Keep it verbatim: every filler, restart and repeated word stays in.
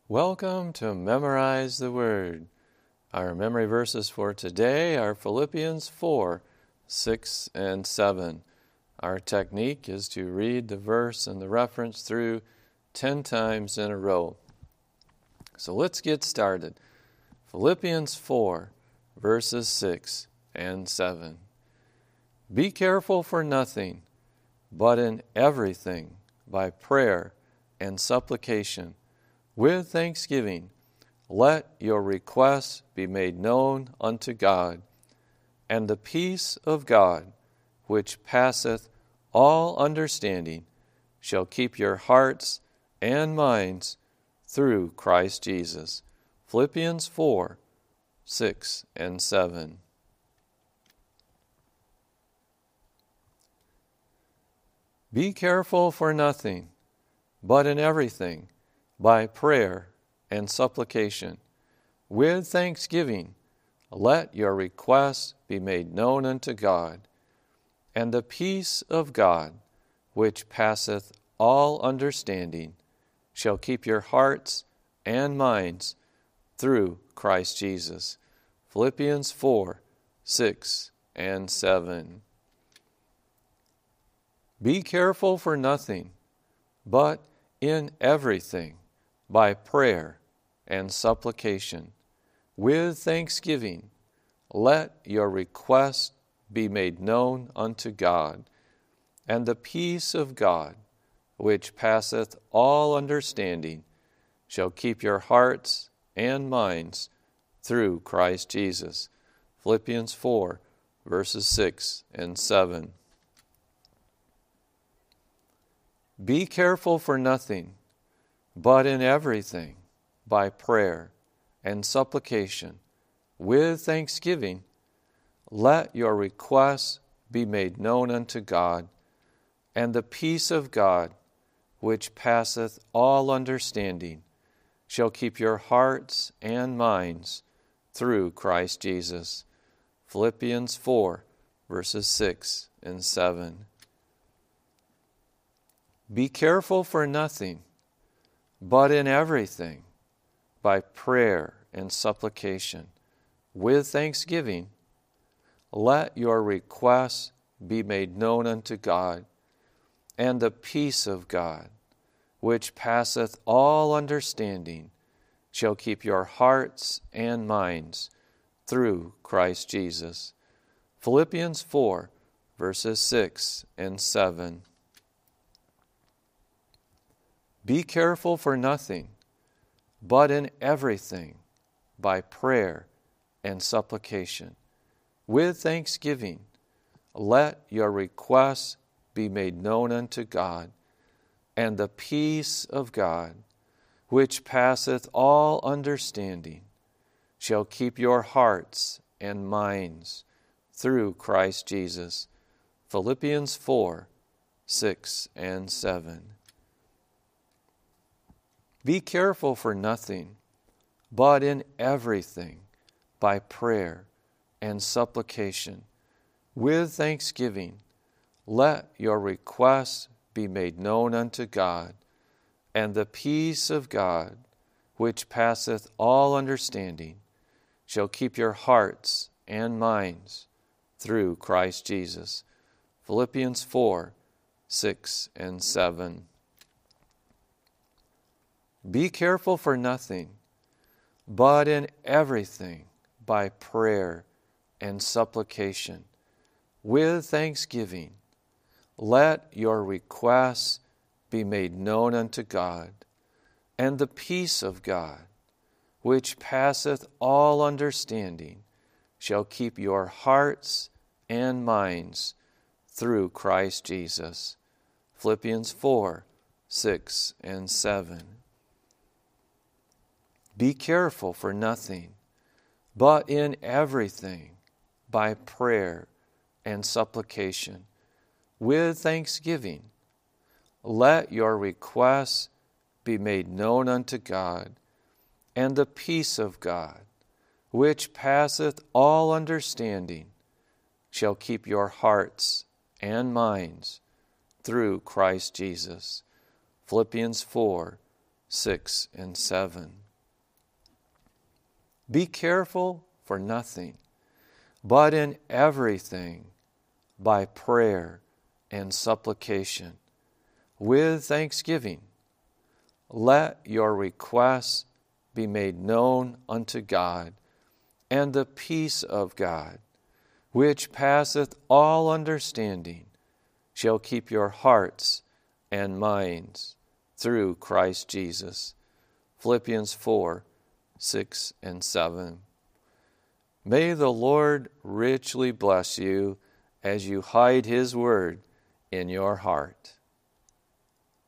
Welcome to Memorize the Word. Our memory verses for today are Philippians four, six, and seven. Our technique is to read the verse and the reference through ten times in a row. So let's get started. Philippians four, verses six and seven. Be careful for nothing, but in everything, by prayer and supplication, with thanksgiving, let your requests be made known unto God, and the peace of God, which passeth all understanding, shall keep your hearts and minds through Christ Jesus. Philippians four, six, and seven. Be careful for nothing, but in everything, by prayer and supplication, with thanksgiving, let your requests be made known unto God, and the peace of God, which passeth all understanding, shall keep your hearts and minds through Christ Jesus. Philippians four, six, and seven. Be careful for nothing, but in everything, by prayer and supplication, with thanksgiving, let your requests be made known unto God, and the peace of God, which passeth all understanding, shall keep your hearts and minds through Christ Jesus. Philippians four, verses six and seven. Be careful for nothing, but in everything, by prayer and supplication, with thanksgiving, let your requests be made known unto God, and the peace of God, which passeth all understanding, shall keep your hearts and minds through Christ Jesus. Philippians four, verses six and seven. Be careful for nothing, but in everything, by prayer and supplication, with thanksgiving, let your requests be made known unto God, and the peace of God, which passeth all understanding, shall keep your hearts and minds through Christ Jesus. Philippians four, verses six and seven. Be careful for nothing, but in everything, by prayer and supplication, with thanksgiving, let your requests be made known unto God, and the peace of God, which passeth all understanding, shall keep your hearts and minds through Christ Jesus. Philippians four, six and seven. Be careful for nothing, but in everything, by prayer and supplication, with thanksgiving, let your requests be made known unto God, and the peace of God, which passeth all understanding, shall keep your hearts and minds through Christ Jesus. Philippians four, six and seven. Be careful for nothing, but in everything, by prayer and supplication, with thanksgiving, let your requests be made known unto God, and the peace of God, which passeth all understanding, shall keep your hearts and minds through Christ Jesus. Philippians four, six and seven. Be careful for nothing, but in everything, by prayer and supplication, with thanksgiving, let your requests be made known unto God, and the peace of God, which passeth all understanding, shall keep your hearts and minds through Christ Jesus. Philippians four, six and seven. Be careful for nothing, but in everything, by prayer and supplication, with thanksgiving, let your requests be made known unto God, and the peace of God, which passeth all understanding, shall keep your hearts and minds through Christ Jesus. Philippians four, six and seven. May the Lord richly bless you as you hide His word in your heart.